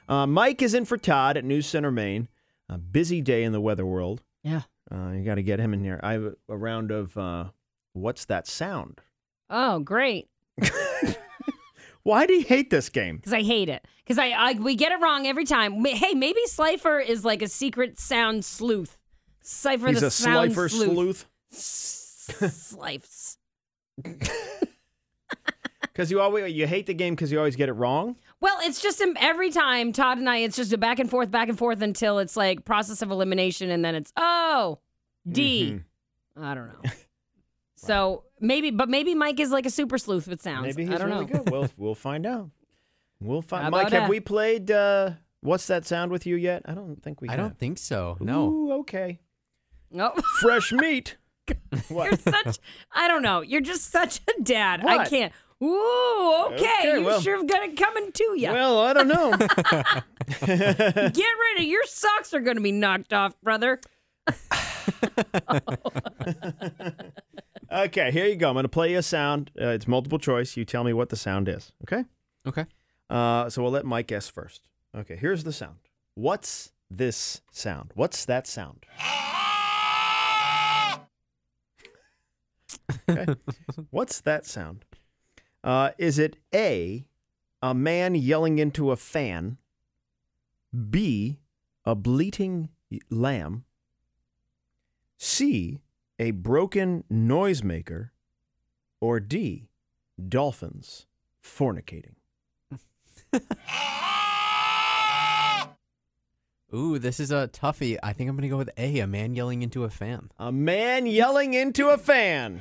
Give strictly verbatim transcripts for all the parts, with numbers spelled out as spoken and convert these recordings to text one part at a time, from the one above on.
Uh, Mike is in for Todd at News Center, Maine. A busy day in the weather world. Yeah. Uh, you got to get him in here. I have a, a round of uh, What's That Sound? Oh, great. Why do you hate this game? Because I hate it. Because I, I we get it wrong every time. Ma- Hey, maybe Slifer is like a secret sound sleuth. Cypher He's the a sound Slifer sleuth. sleuth. Slifes. Because you always you hate the game because you always get it wrong. Well, it's just um, every time Todd and I, it's just a back and forth, back and forth until it's like process of elimination, and then it's oh D. Mm-hmm. I don't know. So maybe, but maybe Mike is like a super sleuth with sounds. Maybe he's I don't really know. good. We'll we'll find out. We'll find. How Mike, about have that? we played uh, What's That Sound with you yet? I don't think we. I have. don't think so. No. Ooh, okay. No. Fresh meat. What? You're such, I don't know. You're just such a dad. I What? can't. Ooh, okay. Okay, you well- sure have got it coming to you. Well, I don't know. Get ready. Your socks are going to be knocked off, brother. Okay, here you go. I'm going to play you a sound. Uh, it's multiple choice. You tell me what the sound is. Okay. Okay. Uh, so we'll let Mike guess first. Okay, here's the sound. What's this sound? What's that sound? Okay. What's that sound? Uh, is it A, a man yelling into a fan, B, a bleating lamb, C, a broken noisemaker, or D, dolphins fornicating? Ooh, this is a toughie. I think I'm going to go with A, a man yelling into a fan. A man yelling into a fan.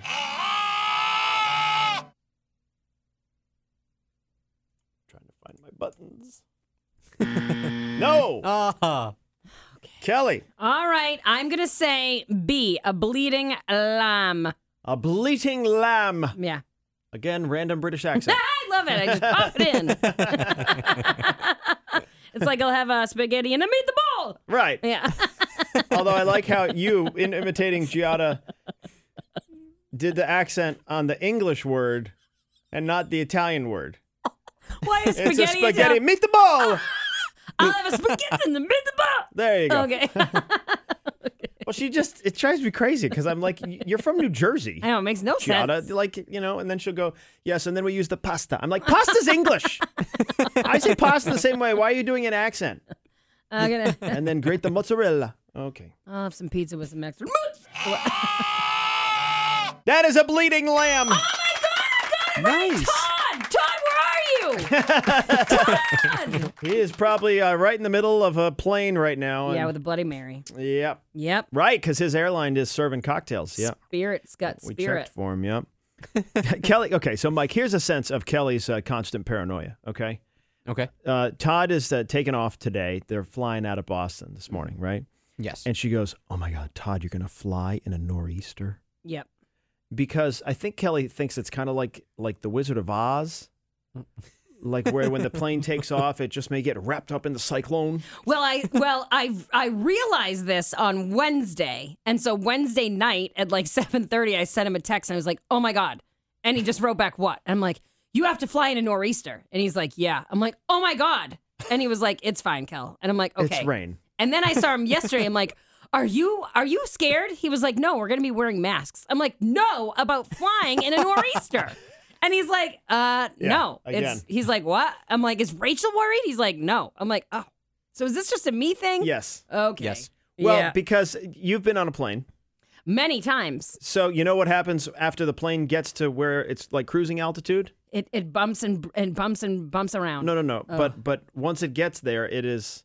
Trying to find my buttons. No. Ah. Kelly, All right. I'm going to say B, a bleeding lamb. a bleating lamb. Yeah. Again, random British accent. I love it. I just pop it in. It's like I'll have a spaghetti and a meatball. Right. Yeah. Although I like how you, in imitating Giada, did the accent on the English word and not the Italian word. Why is spaghetti? It's a spaghetti. Italian? Meet the ball. I'll have a spaghetti and the meatball. There you go. Okay. Well, she just, it drives me crazy because I'm like, you're from New Jersey. I know, it makes no Giada, sense. like, you know, and then she'll go, yes, and then we use the pasta. I'm like, pasta's English. I say pasta the same way. Why are you doing an accent? I'm gonna, And then grate the mozzarella. Okay. I'll have some pizza with some extra. That is a bleeding lamb. Oh my God, I got it right. Nice. Todd, Todd, where are you? Todd. He is probably uh, right in the middle of a plane right now. Yeah, and- with a Bloody Mary. Yep. Yep. Right, because his airline is serving cocktails. Yep. Spirit's got We spirit. checked for him. Yep. Kelly. Okay, so Mike, here's a sense of Kelly's uh, constant paranoia. Okay. Okay. Uh, Todd is uh, taking off today. They're flying out of Boston this morning, right? Yes. And she goes, "Oh my God, Todd, you're gonna fly in a nor'easter." Yep. Because I think Kelly thinks it's kind of like like the Wizard of Oz, like where when the plane takes off, it just may get wrapped up in the cyclone. Well, I well I I realized this on Wednesday, and so Wednesday night at like seven thirty, I sent him a text and I was like, "Oh my God," and he just wrote back, "What?" I'm like, "You have to fly in a nor'easter," and he's like, "Yeah." I'm like, "Oh my God," and he was like, "It's fine, Kel," and I'm like, "Okay." It's rain. And then I saw him yesterday. I'm like, "Are you are you scared?" He was like, "No, we're gonna be wearing masks." I'm like, "No, about flying in a nor'easter." And he's like, "Uh, Yeah, no." again. It's he's like, "What?" I'm like, "Is Rachel worried?" He's like, "No." I'm like, "Oh, so is this just a me thing?" Yes. Okay. Yes. Well, yeah. because you've been on a plane. Many times So you know what happens after the plane gets to where it's like cruising altitude? it, it bumps and and bumps and bumps around. No, no, no. Oh. But but once it gets there, it is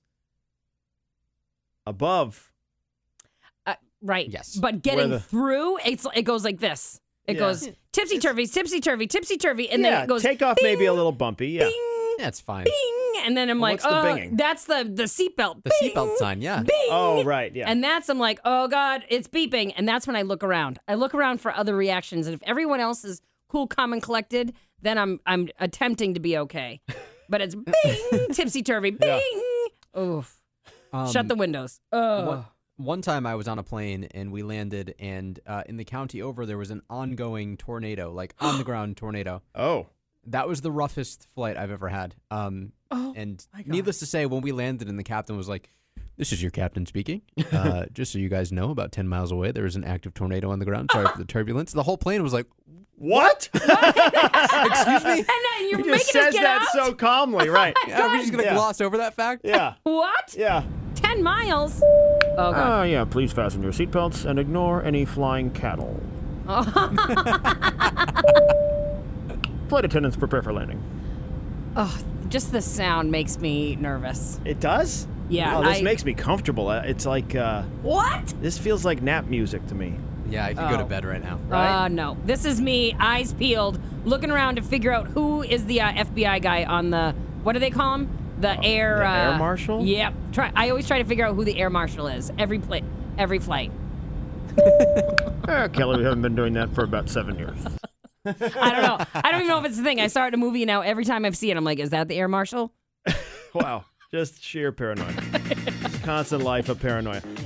above. Uh, right. Yes. But getting the- through, it's it goes like this. It Yeah. goes tipsy turvy, tipsy turvy, tipsy turvy, and yeah, then it goes takeoff bing, maybe a little bumpy. Yeah. bing, Yeah, it's fine. bing, and then I'm Well, like, what's the oh, binging? that's the the seatbelt. The seatbelt sign, yeah. Bing. Oh, right. Yeah. And that's I'm like, oh God, it's beeping, and that's when I look around. I look around for other reactions, and if everyone else is cool, calm, and collected, then I'm I'm attempting to be okay. But it's bing, tipsy turvy, bing. Oof. Um, Shut the windows. Oh. One, one time I was on a plane and we landed, and uh, in the county over there was an ongoing tornado, like on the ground tornado. oh. That was the roughest flight I've ever had. Um, Oh, and my God. needless to say, when we landed and the captain was like, "This is your captain speaking. Uh, just so you guys know, about ten miles away, there is an active tornado on the ground. Sorry for the turbulence." The whole plane was like, What? "Excuse me? And then you're He making just us says get that out? so calmly, right? Are we just going to Yeah. gloss over that fact?" Yeah. What? Yeah. Ten miles? Oh, God. Uh, yeah, please fasten your seatbelts and ignore any flying cattle. Flight attendants prepare for landing. Oh, just the sound makes me nervous. It does? Yeah, Oh, this I- makes me comfortable. Uh, It's like, uh, What? this feels like nap music to me. Yeah, I could go to Oh. bed right now. Right? Uh, no. This is me, eyes peeled, looking around to figure out who is the uh, F B I guy on the, what do they call him? The air... the air uh, marshal? Yep. Try. I always try to figure out who the air marshal is. Every pla- every flight. Eh, Kelly, we haven't been doing that for about seven years. I don't know. I don't even know if it's the thing. I saw it in a movie, and now every time I see it, I'm like, is that the air marshal? Wow. Just sheer paranoia. Constant life of paranoia.